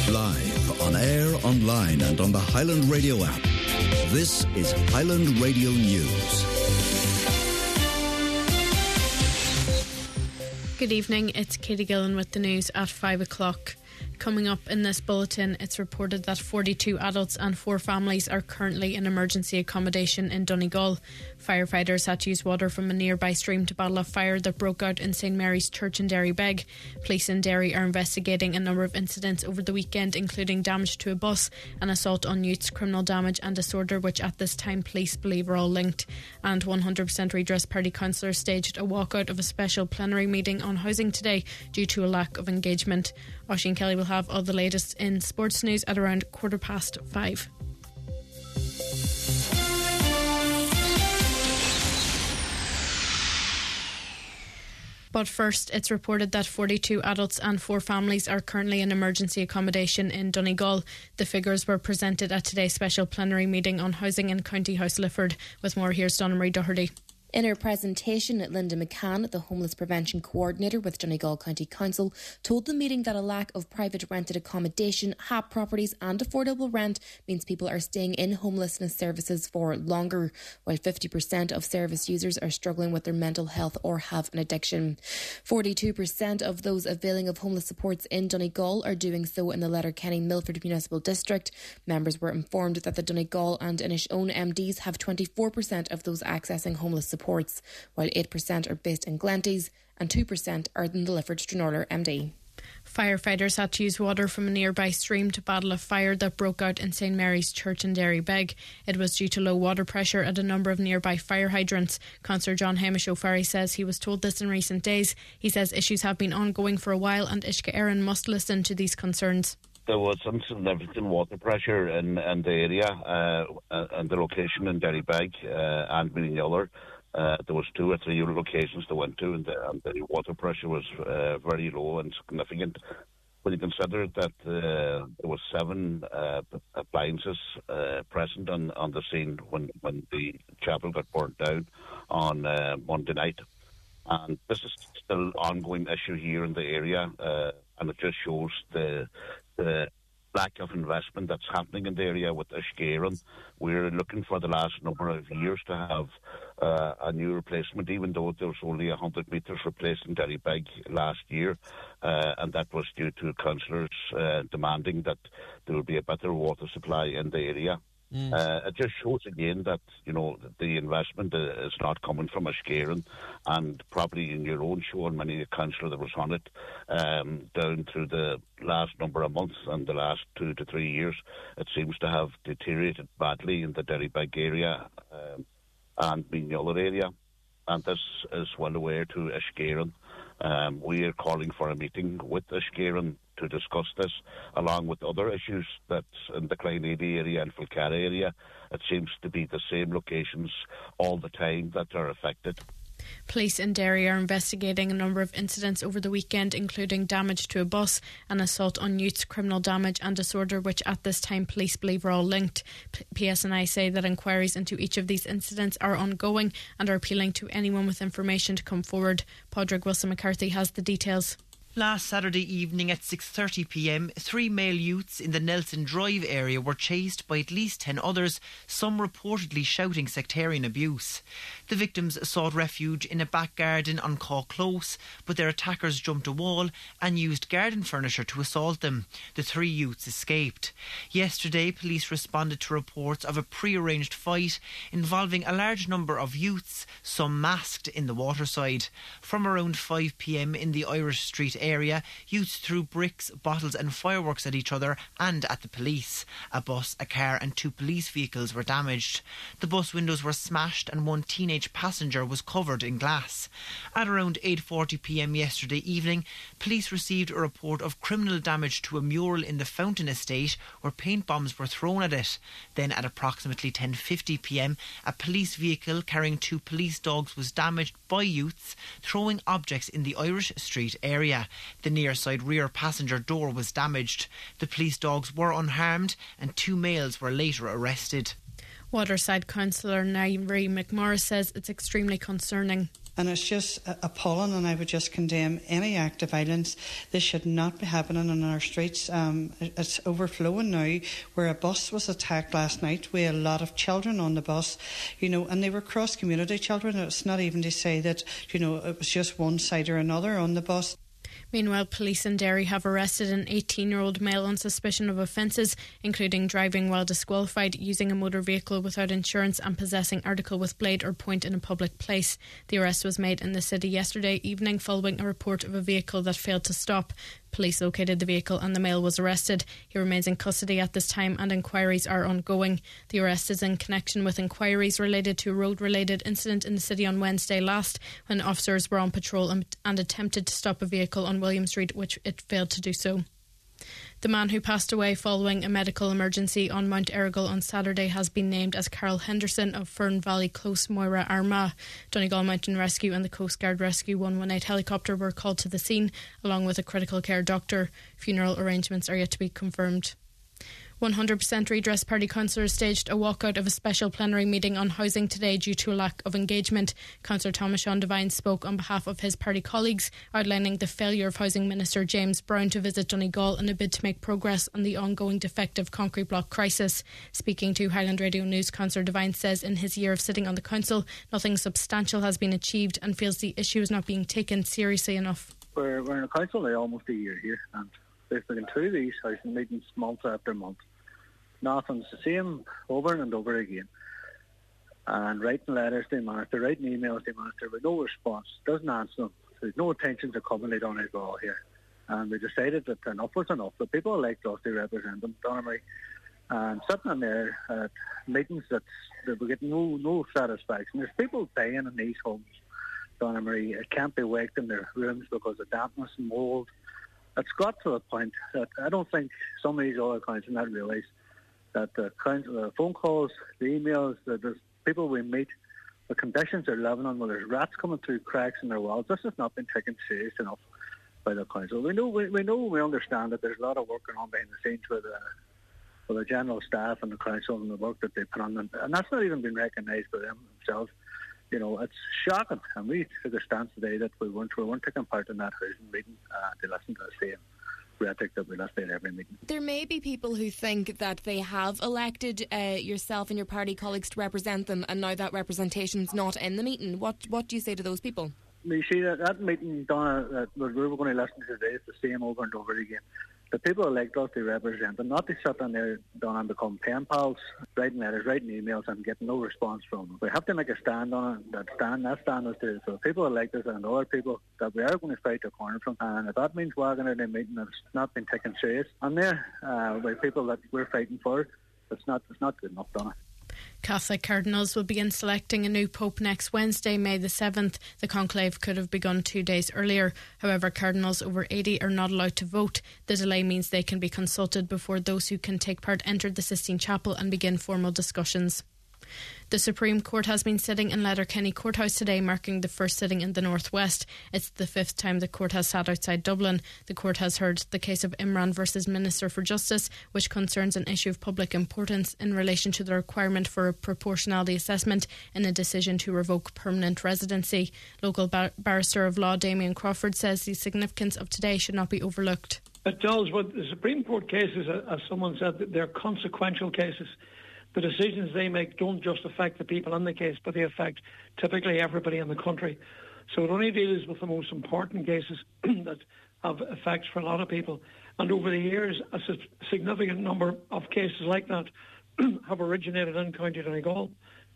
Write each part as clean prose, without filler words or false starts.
Live, on air, online and on the Highland Radio app. This is Highland Radio News. Good evening, it's Katie Gillen with the news at 5 o'clock. Coming up in this bulletin, it's reported that 42 adults and 4 families are currently in emergency accommodation in Donegal. Firefighters had to use water from a nearby stream to battle a fire that broke out in St Mary's Church in Derrybeg. Police in Derry are investigating a number of incidents over the weekend, including damage to a bus, an assault on youths, criminal damage and disorder, which at this time police believe are all linked. And 100% Redress Party councillors staged a walkout of a special plenary meeting on housing today due to a lack of engagement. Oisin Kelly will have all the latest in sports news at around 5:15. But first, it's reported that 42 adults and 4 families are currently in emergency accommodation in Donegal. The figures were presented at today's special plenary meeting on housing in County House Lifford. With more, here's Donna Marie Doherty. In her presentation, Linda McCann, the Homeless Prevention Coordinator with Donegal County Council, told the meeting that a lack of private rented accommodation, HAP properties and affordable rent means people are staying in homelessness services for longer, while 50% of service users are struggling with their mental health or have an addiction. 42% of those availing of homeless supports in Donegal are doing so in the Letterkenny Milford Municipal District. Members were informed that the Donegal and Inishowen MDs have 24% of those accessing homeless supports, while 8% are based in Glenties and 2% are in the Lifford Stranorlar MD. Firefighters had to use water from a nearby stream to battle a fire that broke out in St Mary's Church in Derrybeg. It was due to low water pressure at a number of nearby fire hydrants. Councillor John Hamish O'Farry says he was told this in recent days. He says issues have been ongoing for a while and Uisce Éireann must listen to these concerns. There was some significant water pressure in the area and the location in Derrybeg and Millinyoller. There was 2 or 3 locations they went to, and the water pressure was very low and significant. When you consider that there was 7 appliances present on the scene when the chapel got burnt down on Monday night, and this is still an ongoing issue here in the area, and it just shows the lack of investment that's happening in the area with Uisce Éireann. We're looking for the last number of years to have a new replacement, even though there was only 100 metres replaced in Derrybeg last year, and that was due to councillors demanding that there would be a better water supply in the area. It just shows again that, you know, the investment is not coming from Uisce Éireann, and probably in your own show and many a councillor that was on it, down through the last number of months and the last 2 to 3 years, it seems to have deteriorated badly in the Derrybeg area and Millinyoller area, and this is well aware to Uisce Éireann. We are calling for a meeting with Uisce Éireann to discuss this, along with other issues that's in the Clynedy area and Falcara area. It seems to be the same locations all the time that are affected. Police in Derry are investigating a number of incidents over the weekend, including damage to a bus, an assault on youths, criminal damage and disorder, which at this time police believe are all linked. PSNI say that inquiries into each of these incidents are ongoing and are appealing to anyone with information to come forward. Padraig Wilson-McCarthy has the details. Last Saturday evening at 6:30pm, 3 male youths in the Nelson Drive area were chased by at least 10 others, some reportedly shouting sectarian abuse. The victims sought refuge in a back garden on Caw Close, but their attackers jumped a wall and used garden furniture to assault them. The 3 youths escaped. Yesterday, police responded to reports of a pre-arranged fight involving a large number of youths, some masked, in the waterside. From around 5pm in the Irish Street area, youths threw bricks, bottles and fireworks at each other and at the police. A bus, a car and 2 police vehicles were damaged. The bus windows were smashed and 1 teenage passenger was covered in glass. At around 8:40pm yesterday evening, police received a report of criminal damage to a mural in the Fountain Estate where paint bombs were thrown at it. Then at approximately 10:50pm, a police vehicle carrying 2 police dogs was damaged by youths throwing objects in the Irish Street area. The near side rear passenger door was damaged. The police dogs were unharmed and 2 males were later arrested. Waterside councillor Nairi McMorris says it's extremely concerning. And it's just appalling, and I would just condemn any act of violence. This should not be happening on our streets. It's overflowing now, where a bus was attacked last night with a lot of children on the bus, and they were cross-community children. It's not even to say that, it was just one side or another on the bus. Meanwhile, police in Derry have arrested an 18-year-old male on suspicion of offences, including driving while disqualified, using a motor vehicle without insurance and possessing article with blade or point in a public place. The arrest was made in the city yesterday evening following a report of a vehicle that failed to stop. Police located the vehicle and the male was arrested. He remains in custody at this time and inquiries are ongoing. The arrest is in connection with inquiries related to a road-related incident in the city on Wednesday last, when officers were on patrol and attempted to stop a vehicle on William Street, which it failed to do so. The man who passed away following a medical emergency on Mount Errigal on Saturday has been named as Carol Henderson of Fern Valley Close, Moira, Armagh. Donegal Mountain Rescue and the Coast Guard Rescue 118 helicopter were called to the scene, along with a critical care doctor. Funeral arrangements are yet to be confirmed. 100% Redress Party councillors staged a walkout of a special plenary meeting on housing today due to a lack of engagement. Councillor Thomas Sean Devine spoke on behalf of his party colleagues, outlining the failure of Housing Minister James Brown to visit Donegal in a bid to make progress on the ongoing defective concrete block crisis. Speaking to Highland Radio News, Councillor Devine says in his year of sitting on the council, nothing substantial has been achieved and feels the issue is not being taken seriously enough. We're in a council now almost a year here, and we've been through these housing meetings month after month. Nothing's the same over and over again. And writing letters to the minister, writing emails to the minister with no response, doesn't answer them. There's no attention to coming on his ball here. And we decided that enough was enough. The people elected us to represent them, Donnery. And sitting in there at meetings that we get no satisfaction. There's people dying in these homes, Donnery. It can't be waked in their rooms because of dampness and mould. It's got to a point that I don't think some of these other councils not realise that the phone calls, the emails, the people we meet, the conditions they're living on, where there's rats coming through cracks in their walls, this has not been taken serious enough by the council. We understand that there's a lot of work going on behind the scenes with the general staff and the council and the work that they put on, and that's not even been recognised by them themselves. It's shocking, and we took a stance today that we weren't taking part in that housing meeting to listen to the same rhetoric that we listen to at every meeting. There may be people who think that they have elected yourself and your party colleagues to represent them, and now that representation's not in the meeting. What do you say to those people? You see, that meeting, Donna, that we were going to listen to today is the same over and over again. The people elect us to represent them, not to sit in there, Donna, and become pen pals, writing letters, writing emails and getting no response from them. We have to make a stand on it. That stand is to so people elect us and other people that we are going to fight the corner from. And if that means walking out of a meeting that's not been taken serious, and there, by people that we're fighting for, it's not good enough, Donna. Catholic cardinals will begin selecting a new pope next Wednesday, May the 7th. The conclave could have begun 2 days earlier. However, cardinals over 80 are not allowed to vote. The delay means they can be consulted before those who can take part enter the Sistine Chapel and begin formal discussions. The Supreme Court has been sitting in Letterkenny Courthouse today, marking the first sitting in the Northwest. It's the fifth time the court has sat outside Dublin. The court has heard the case of Imran versus Minister for Justice, which concerns an issue of public importance in relation to the requirement for a proportionality assessment in a decision to revoke permanent residency. Local barrister of law Damien Crawford says the significance of today should not be overlooked. It does. What the Supreme Court cases, as someone said, they're consequential cases. The decisions they make don't just affect the people in the case, but they affect typically everybody in the country. So it only deals with the most important cases that have effects for a lot of people. And over the years, a significant number of cases like that have originated in County Donegal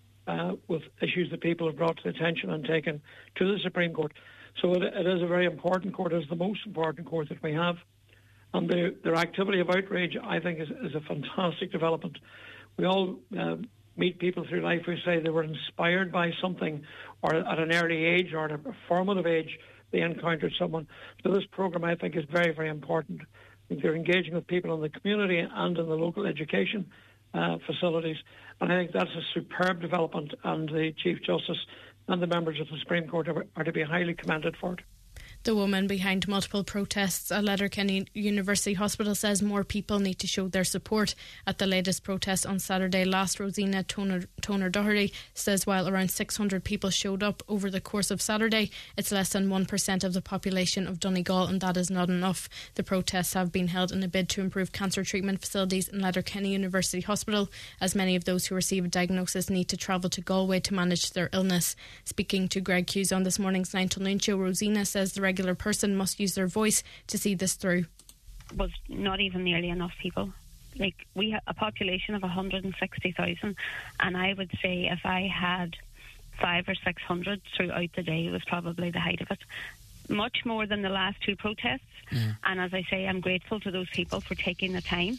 with issues that people have brought to the attention and taken to the Supreme Court. So it is a very important court. It is the most important court that we have. And their activity of outrage, I think, is a fantastic development. We all meet people through life who say they were inspired by something, or at an early age or at a formative age they encountered someone. So this programme, I think, is very, very important. They're engaging with people in the community and in the local education facilities. And I think that's a superb development, and the Chief Justice and the members of the Supreme Court are to be highly commended for it. The woman behind multiple protests at Letterkenny University Hospital says more people need to show their support. At the latest protest on Saturday last, Rosina Toner Doherty says while around 600 people showed up over the course of Saturday, it's less than 1% of the population of Donegal, and that is not enough. The protests have been held in a bid to improve cancer treatment facilities in Letterkenny University Hospital, as many of those who receive a diagnosis need to travel to Galway to manage their illness. Speaking to Greg Hughes on this morning's 9 till 9 show, Rosina says the regular person must use their voice to see this through. Was not even nearly enough people. Like, we have a population of 160,000, and I would say if I had 500 or 600 throughout the day, it was probably the height of it. Much more than the last two protests. And as I say, I'm grateful to those people for taking the time.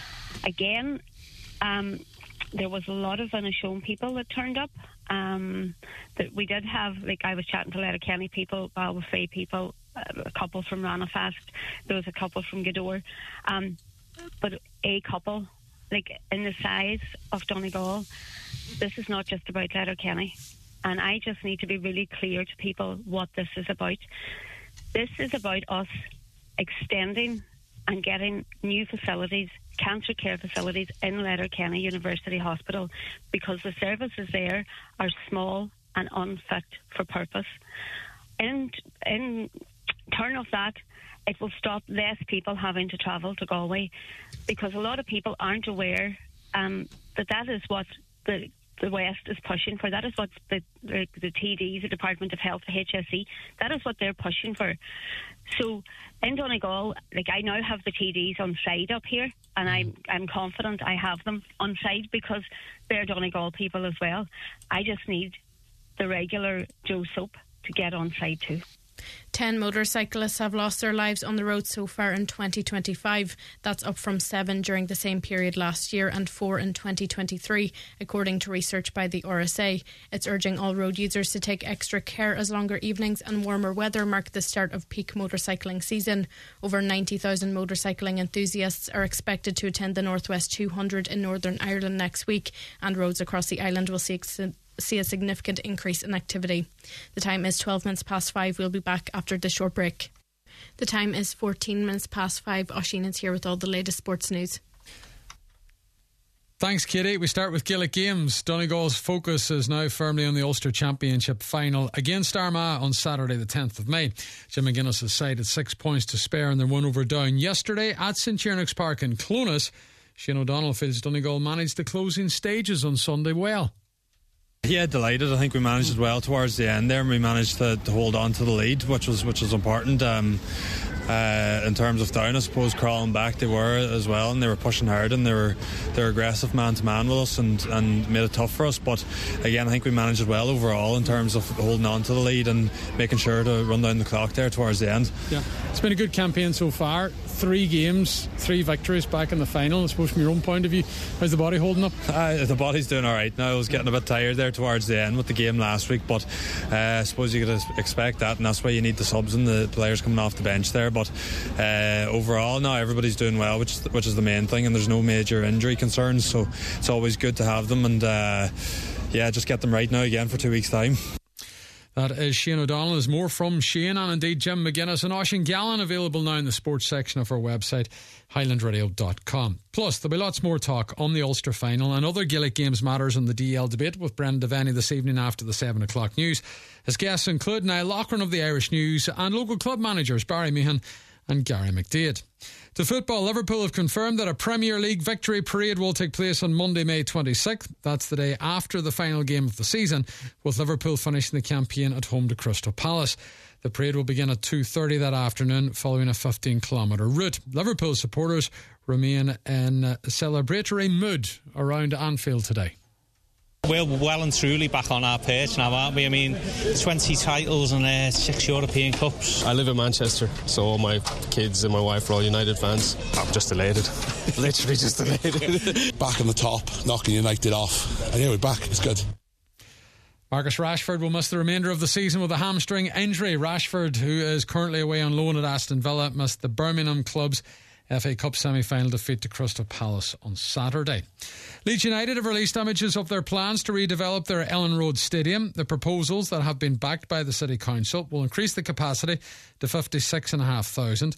Again, there was a lot of Inishowen people that turned up. That we did have, like, I was chatting to Letterkenny people, Balwafay people, a couple from Ranafast, there was a couple from Gweedore, but a couple, like, in the size of Donegal. This is not just about Letterkenny, and I just need to be really clear to people what this is about. This is about us extending and getting new facilities, cancer care facilities in Letterkenny University Hospital, because the services there are small and unfit for purpose. And in turn of that, it will stop less people having to travel to Galway, because a lot of people aren't aware that is what the West is pushing for. That is what the TDs, the Department of Health, the HSE, that is what they're pushing for. So in Donegal, like, I now have the TDs on side up here, and I'm confident I have them on side because they're Donegal people as well. I just need the regular Joe Soap to get on side too. 10 motorcyclists have lost their lives on the road so far in 2025. That's up from 7 during the same period last year and 4 in 2023, according to research by the RSA. It's urging all road users to take extra care as longer evenings and warmer weather mark the start of peak motorcycling season. Over 90,000 motorcycling enthusiasts are expected to attend the Northwest 200 in Northern Ireland next week, and roads across the island will see a significant increase in activity. The time is 12 minutes past 5. We'll be back after the short break. The time is 14 minutes past 5. Oisín is here with all the latest sports news. Thanks, Kitty. We start with Gaelic Games. Donegal's focus is now firmly on the Ulster Championship final against Armagh on Saturday the 10th of May. Jim McGuinness' side had 6 points to spare in their win over Down yesterday at St Tiernack's Park in Clones. Shane O'Donnell feels Donegal managed the closing stages on Sunday well. Yeah, delighted. I think we managed it well towards the end there, and we managed to hold on to the lead, which was important. In terms of Down, I suppose crawling back they were as well, and they were pushing hard, and they were aggressive man to man with us and made it tough for us. But again, I think we managed it well overall in terms of holding on to the lead and making sure to run down the clock there towards the end. Yeah, it's been a good campaign so far. 3 games, 3 victories back in the final. I suppose from your own point of view, how's the body holding up? The body's doing alright now. I was getting a bit tired there towards the end with the game last week, but I suppose you could expect that, and that's why you need the subs and the players coming off the bench there. But overall now everybody's doing well, which is the main thing, and there's no major injury concerns, so it's always good to have them, and just get them right now again for 2 weeks' time. That is Shane O'Donnell. There's more from Shane and indeed Jim McGuinness and Oisín Gallen available now in the sports section of our website, highlandradio.com. Plus, there'll be lots more talk on the Ulster final and other Gaelic Games matters on the DL debate with Brendan Devaney this evening after the 7 o'clock news. His guests include Niall Loughran of the Irish News and local club managers Barry Meehan and Gary McDaid. To football, Liverpool have confirmed that a Premier League victory parade will take place on Monday, May 26th. That's the day after the final game of the season, with Liverpool finishing the campaign at home to Crystal Palace. The parade will begin at 2:30 that afternoon, following a 15-kilometre route. Liverpool supporters remain in celebratory mood around Anfield today. We're well and truly back on our pitch now, aren't we? I mean, 20 titles and 6 European Cups. I live in Manchester, so all my kids and my wife are all United fans. I'm just elated. Literally just elated. Back on the top, knocking United off. And yeah, we're back. It's good. Marcus Rashford will miss the remainder of the season with a hamstring injury. Rashford, who is currently away on loan at Aston Villa, missed the Birmingham club's FA Cup semi-final defeat to Crystal Palace on Saturday. Leeds United have released images of their plans to redevelop their Ellen Road Stadium. The proposals that have been backed by the City Council will increase the capacity to 56,500.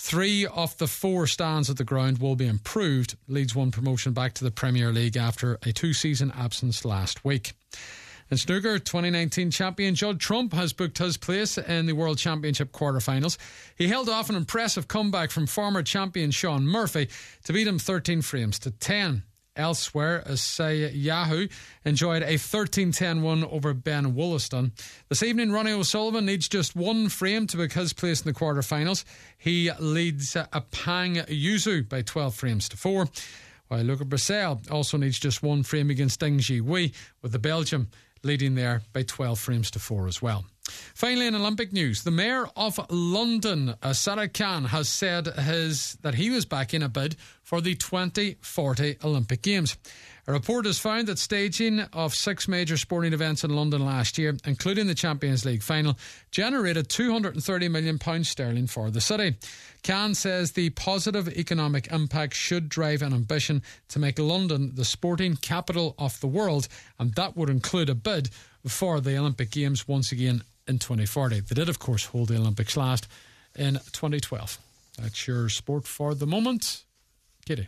3 of the 4 stands at the ground will be improved. Leeds won promotion back to the Premier League after a 2-season absence last week. In snooker, 2019 champion Judd Trump has booked his place in the World Championship quarterfinals. He held off an impressive comeback from former champion Sean Murphy to beat him 13 frames to 10. Elsewhere, Asai Yahoo enjoyed a 13-10 win over Ben Wollaston. This evening, Ronnie O'Sullivan needs just 1 frame to book his place in the quarterfinals. He leads Apang Yuzu by 12 frames to 4. While Luca Bracel also needs just 1 frame against Ding Jihui, with the Belgium leading there by 12 frames to 4 as well. Finally, in Olympic news, the Mayor of London, Sadiq Khan, has said that he was back in a bid for the 2040 Olympic Games. A report has found that staging of 6 major sporting events in London last year, including the Champions League final, generated £230 million sterling for the city. Khan says the positive economic impact should drive an ambition to make London the sporting capital of the world, and that would include a bid for the Olympic Games once again in 2040. They did, of course, hold the Olympics last in 2012. That's your sport for the moment. Katie.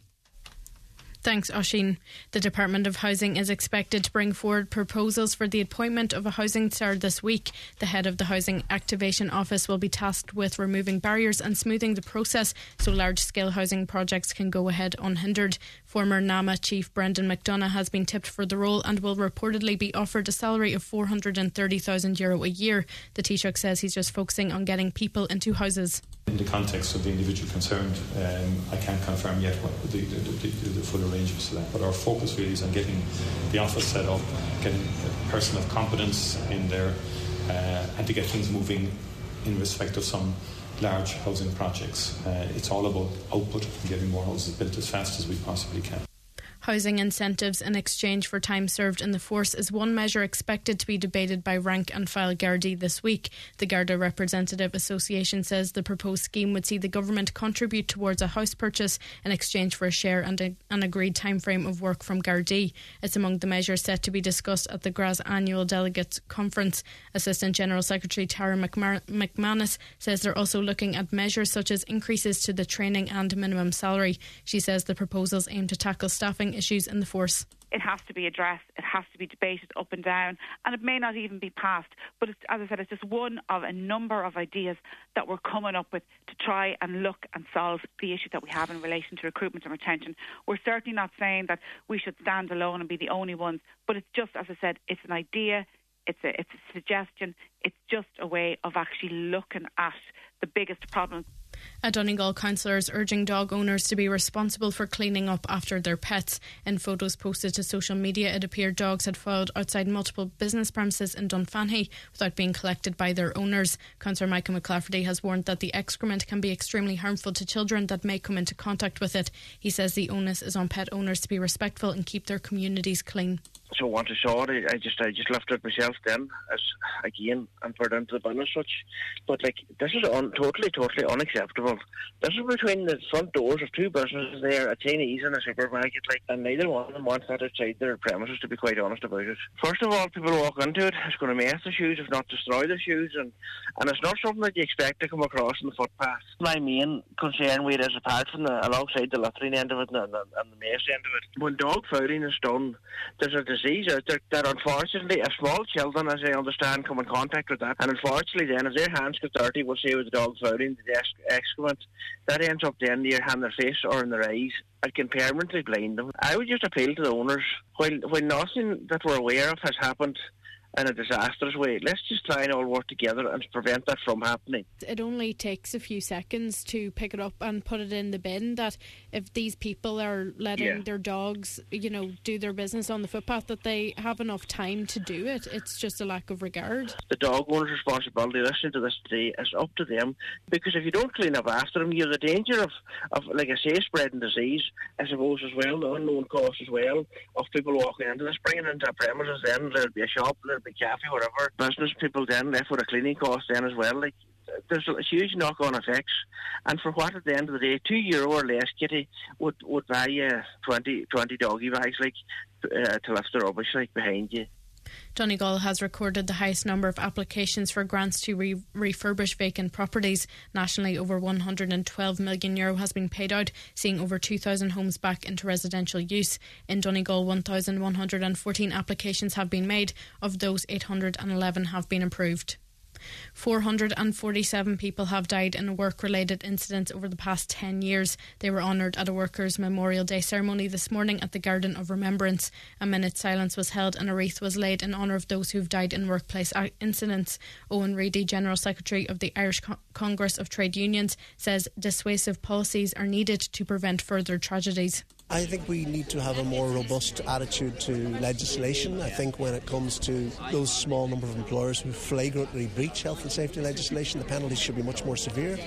Thanks, Oisín. The Department of Housing is expected to bring forward proposals for the appointment of a housing star this week. The head of the Housing Activation Office will be tasked with removing barriers and smoothing the process so large-scale housing projects can go ahead unhindered. Former NAMA chief Brendan McDonagh has been tipped for the role and will reportedly be offered a salary of €430,000 a year. The Taoiseach says he's just focusing on getting people into houses. In the context of the individual concerned, I can't confirm yet what the full arrangements to that. But our focus really is on getting the office set up, getting a person of competence in there, and to get things moving in respect of some large housing projects. It's all about output and getting more houses built as fast as we possibly can. Housing incentives in exchange for time served in the force is one measure expected to be debated by rank and file Gardaí this week. The Garda Representative Association says the proposed scheme would see the government contribute towards a house purchase in exchange for a share and an agreed timeframe of work from Gardaí. It's among the measures set to be discussed at the GRAS annual delegates conference. Assistant General Secretary Tara McManus says they're also looking at measures such as increases to the training and minimum salary. She says the proposals aim to tackle staffing issues in the force. It has to be addressed, it has to be debated up and down, and it may not even be passed. But it's, as I said, it's just one of a number of ideas that we're coming up with to try and look and solve the issue that we have in relation to recruitment and retention. We're certainly not saying that we should stand alone and be the only ones, but it's just, as I said, it's an idea, it's a suggestion, it's just a way of actually looking at the biggest problems. A Donegal councillor is urging dog owners to be responsible for cleaning up after their pets. In photos posted to social media, it appeared dogs had filed outside multiple business premises in Dunfanny without being collected by their owners. Councillor Michael McClafferty has warned that the excrement can be extremely harmful to children that may come into contact with it. He says the onus is on pet owners to be respectful and keep their communities clean. So once I saw it, I just left it myself then, as again, and put it into the bin as such. But this is totally unacceptable. This is between the front doors of 2 businesses there, a Chinese and a supermarket, and neither one of them wants that outside their premises, to be quite honest about it. First of all, people walk into it, it's going to mess the shoes, if not destroy the shoes, and it's not something that you expect to come across in the footpath. My main concern with it is, apart from alongside the latrine end of it and the mess end of it, when dog fouling is done, there's a disease out there that unfortunately, if small children, as I understand, come in contact with that, and unfortunately then, if their hands get dirty, we'll say with the dog fouling, the excrement, that ends up then near in their face or in their eyes. It can permanently blind them. I would just appeal to the owners, while nothing that we're aware of has happened in a disastrous way, let's just try and all work together and prevent that from happening. It only takes a few seconds to pick it up and put it in the bin, that if these people are letting their dogs, do their business on the footpath, that they have enough time to do it. It's just a lack of regard. The dog owner's responsibility, listening to this today, is up to them, because if you don't clean up after them, you have the danger of like I say, spreading disease, I suppose, as well, the unknown cost as well, of people walking into this, bringing into a premises, then there'll be a shop, there'll be cafe, whatever, business people then left with a cleaning cost then as well. there's huge knock-on effects. And for what, at the end of the day, €2 or less, Kitty would buy you 20 doggy bags, like, to lift the rubbish, like, behind you. Donegal has recorded the highest number of applications for grants to refurbish vacant properties. Nationally, over €112 million has been paid out, seeing over 2,000 homes back into residential use. In Donegal, 1,114 applications have been made. Of those, 811 have been approved. 447 people have died in work-related incidents over the past 10 years. They were honoured at a Workers' Memorial Day ceremony this morning at the Garden of Remembrance. A minute's silence was held and a wreath was laid in honour of those who've died in workplace incidents. Owen Reedy, General Secretary of the Irish Congress of Trade Unions, says dissuasive policies are needed to prevent further tragedies. I think we need to have a more robust attitude to legislation. I think when it comes to those small number of employers who flagrantly breach health and safety legislation, the penalties should be much more severe.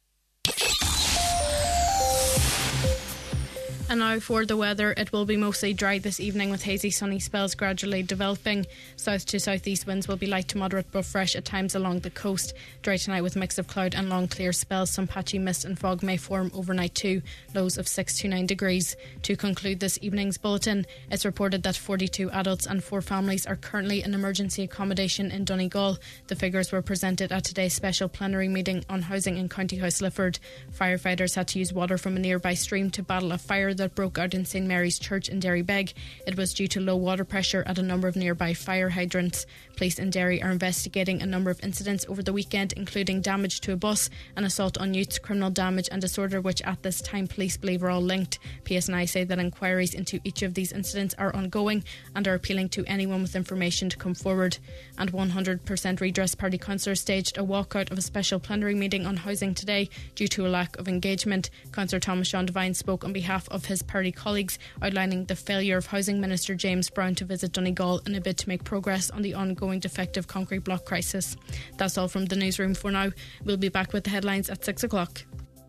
And now for the weather. It will be mostly dry this evening with hazy sunny spells gradually developing. South to southeast winds will be light to moderate but fresh at times along the coast. Dry tonight with a mix of cloud and long clear spells. Some patchy mist and fog may form overnight too. Lows of 6 to 9 degrees. To conclude this evening's bulletin, it's reported that 42 adults and 4 families are currently in emergency accommodation in Donegal. The figures were presented at today's special plenary meeting on housing in County House Lifford. Firefighters had to use water from a nearby stream to battle a fire that broke out in St Mary's Church in Derrybeg. It was due to low water pressure at a number of nearby fire hydrants. Police in Derry are investigating a number of incidents over the weekend, including damage to a bus, an assault on youths, criminal damage and disorder, which at this time police believe are all linked. PSNI say that inquiries into each of these incidents are ongoing and are appealing to anyone with information to come forward. And 100% Redress Party councillors staged a walkout of a special plenary meeting on housing today due to a lack of engagement. Councillor Thomas Sean Devine spoke on behalf of his party colleagues, outlining the failure of Housing Minister James Brown to visit Donegal in a bid to make progress on the ongoing defective concrete block crisis. That's all from the newsroom for now. We'll be back with the headlines at 6 o'clock.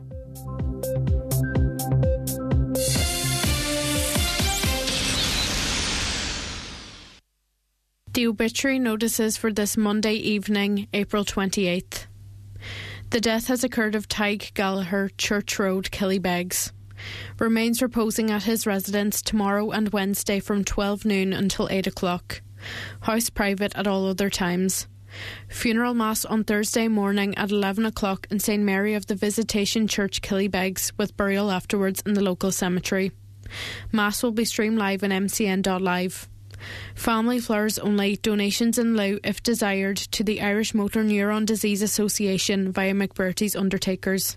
The obituary notices for this Monday evening, April 28th. The death has occurred of Tig Gallagher, Church Road, Killybegs. Remains reposing at his residence tomorrow and Wednesday from 12 noon until 8 o'clock. House private at all other times. Funeral mass on Thursday morning at 11 o'clock in St Mary of the Visitation Church, Killybegs, with burial afterwards in the local cemetery. Mass will be streamed live on mcn.live. Family flowers only, donations in lieu if desired to the Irish Motor Neuron Disease Association via McBurty's Undertakers.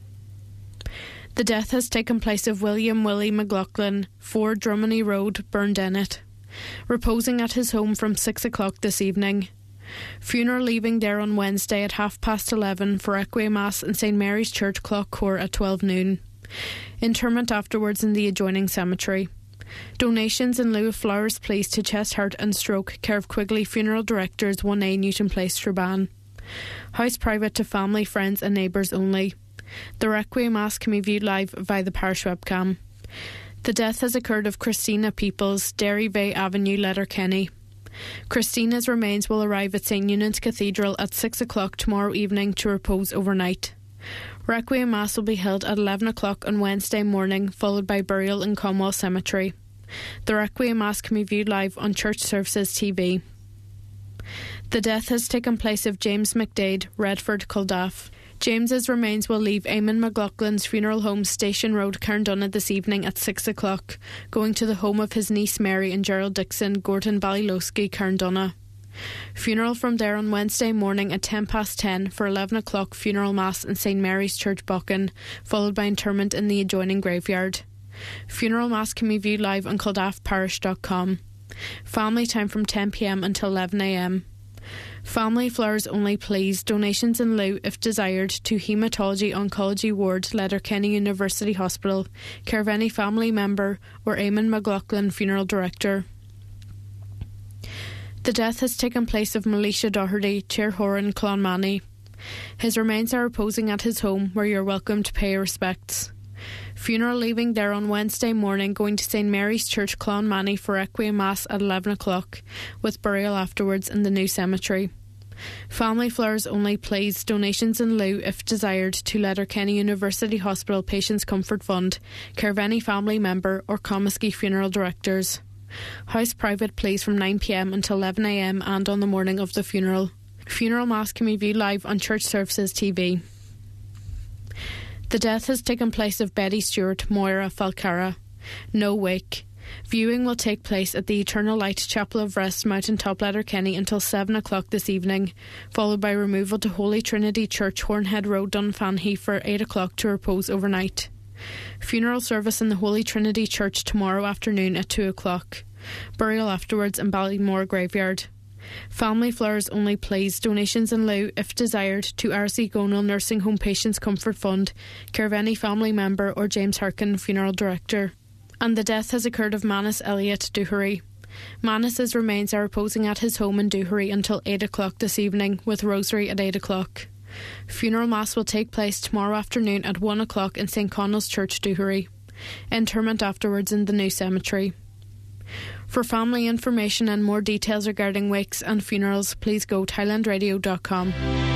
The death has taken place of William Willie McLaughlin, 4 Drummond Road, Burndennet, reposing at his home from 6 o'clock this evening. Funeral leaving there on Wednesday at 11:30 for Requiem Mass in St Mary's Church, Clough at 12 noon. Interment afterwards in the adjoining cemetery. Donations in lieu of flowers please to Chest, Heart and Stroke, care of Quigley Funeral Directors, 1A Newton Place, Strabane. House private to family, friends and neighbours only. The Requiem Mass can be viewed live via the parish webcam. The death has occurred of Christina Peoples, Derry Bay Avenue, Letterkenny. Christina's remains will arrive at St Eunan's Cathedral at 6 o'clock tomorrow evening to repose overnight. Requiem Mass will be held at 11 o'clock on Wednesday morning, followed by burial in Comwell Cemetery. The Requiem Mass can be viewed live on Church Services TV. The death has taken place of James McDade, Redford, Culdaff. James's remains will leave Eamon McLaughlin's funeral home, Station Road, Carndonagh this evening at 6 o'clock, going to the home of his niece Mary and Gerald Dixon, Gorton Ballylosky, Carndonagh. Funeral from there on Wednesday morning at 10:10 for 11 o'clock funeral mass in St Mary's Church, Buchan, followed by interment in the adjoining graveyard. Funeral mass can be viewed live on culdaffparish.com. Family time from 10 p.m. until 11 a.m. Family flowers only please, donations in lieu if desired to Haematology Oncology Ward, Letterkenny University Hospital, care of any family member or Eamon McLaughlin Funeral Director. The death has taken place of Militia Doherty, Chairhoran, Clonmany. His remains are reposing at his home, where you are welcome to pay your respects. Funeral leaving there on Wednesday morning, going to St Mary's Church, Clonmany for Requiem Mass at 11 o'clock, with burial afterwards in the new cemetery. Family Flowers Only plays donations in lieu, if desired, to Letterkenny University Hospital Patients Comfort Fund, care of any family member or Comiskey Funeral Directors. House private plays from 9pm until 11am and on the morning of the funeral. Funeral Mass can be viewed live on Church Services TV. The death has taken place of Betty Stewart Moira Falcara. No wake. Viewing will take place at the Eternal Light Chapel of Rest, Mountain Top, Letterkenny until 7 o'clock this evening, followed by removal to Holy Trinity Church, Hornhead Road, Dunfanhy for 8 o'clock to repose overnight. Funeral service in the Holy Trinity Church tomorrow afternoon at 2 o'clock. Burial afterwards in Ballymore Graveyard. Family Flowers Only plays donations in lieu, if desired, to RC Gonal Nursing Home Patients Comfort Fund, care of any family member or James Harkin Funeral Director. And the death has occurred of Manus Elliott Doohery. Manus's remains are reposing at his home in Doohery until 8 o'clock this evening, with rosary at 8 o'clock. Funeral Mass will take place tomorrow afternoon at 1 o'clock in St Connell's Church, Doohery. Interment afterwards in the new cemetery. For family information and more details regarding wakes and funerals, please go to highlandradio.com.